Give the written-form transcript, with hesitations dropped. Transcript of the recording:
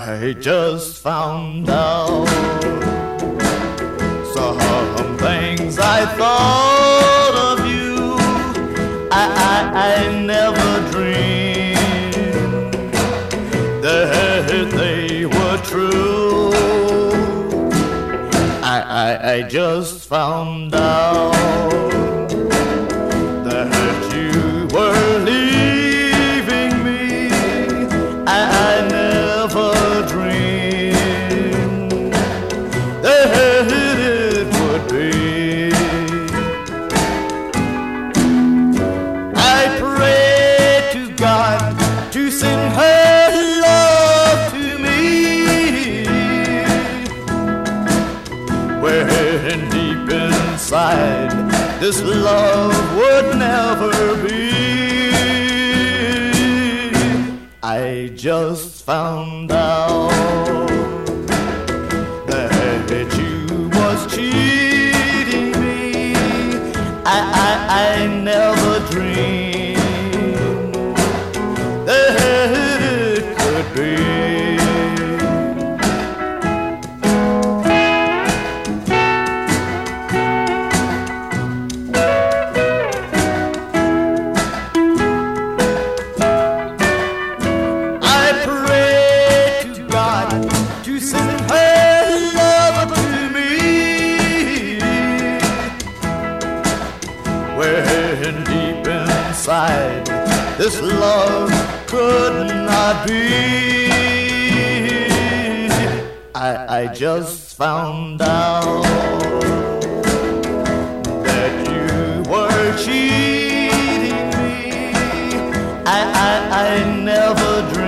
I just found out some things I thought of you. I never dreamed that they were true. I just found out that you were leaving me. I never dreamed that it would be. I pray to God to send her love to me, when deep inside this love would never be. I just found out that you was cheating me. I never dreamed that it could be. To send her love to me, when deep inside this love could not be. I just found out that you were cheating me. I never dreamed